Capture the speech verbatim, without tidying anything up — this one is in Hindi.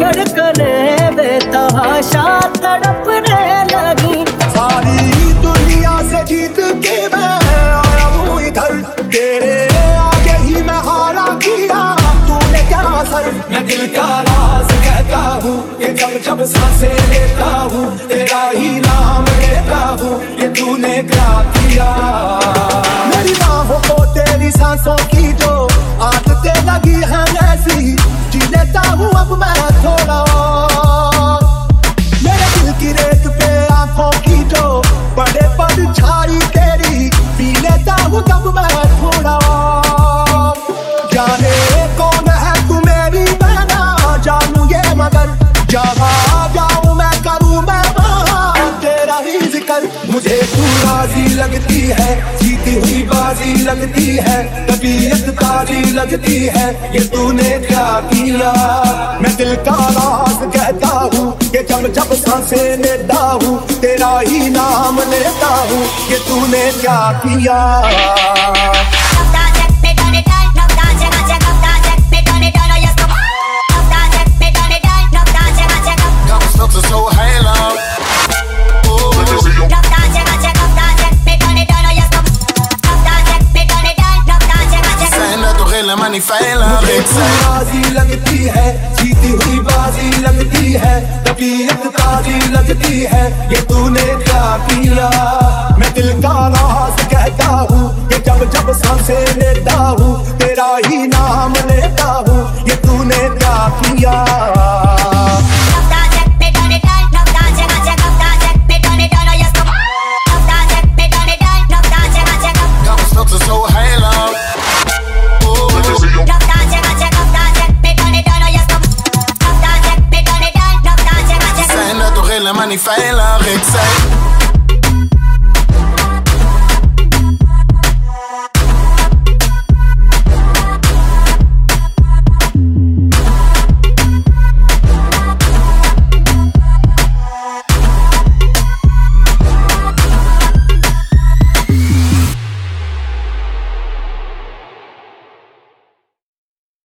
धड़कने बेतहाशा तड़पने लगी। सारी दुनिया से जीत के मैं आया हूँ इधर, तेरे आगे ही मैं हारा किया, तूने क्या असर। मैं दिल का राज कहता हूँ कि जब जब सांसें लेता हूँ तेरा ही नाम लेता हूँ, ये तूने क्या किया। मेरी बाहों को तेरी सांसों की जो आदतें लगी हैं ऐसी, जी लेता हूँ अब मैं थोड़ा और। मेरे दिल की रेत पे आंखों की जो बड़े परछाई तेरी, पी लेता हूँ तब मैं थोड़ा और। जाने कौन है तू मेरी बहना जानू ये, मगर जहाँ जाऊँ मैं करूँ मैं वहाँ तेरा ही जिक्र। मुझे तू राजी लगती है, जीती हुई बाजी लगती है, तबीयत ताजी लगती है, ये तूने क्या किया। मैं दिल का राज कहता हूँ कि जब जब सांसें लेता हूँ तेरा ही नाम लेता हूँ, ये तूने क्या किया। So halo. Money बाजी लगती है, जीती हुई बाजी लगती है, तबीयत ताजी लगती है, ये तूने क्या किया। मैं दिल का राज कहता हूँ कि जब जब सांसें लेता हूँ तेरा ही नाम लेता हूँ, ये तूने क्या किया।